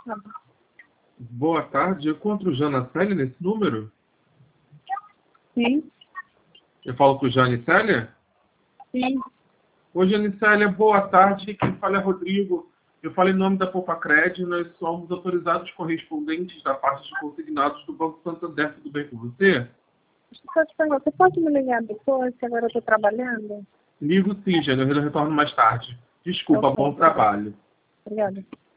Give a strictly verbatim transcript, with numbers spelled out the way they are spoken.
Tá bom. Boa tarde, eu encontro o Janacélia nesse número? Sim, Eu falo com o Janicélia? sim. Oi, Janicélia, boa tarde. Quem fala é Rodrigo. Eu falo em nome da Poupa-Cred. Nós somos autorizados correspondentes da parte de consignados do Banco Santander. Tudo bem com você? Deixa eu só te perguntar, você pode me ligar depois, que agora eu estou trabalhando? Ligo sim, Jânio. Eu retorno mais tarde. Desculpa, Ok, bom trabalho. obrigada.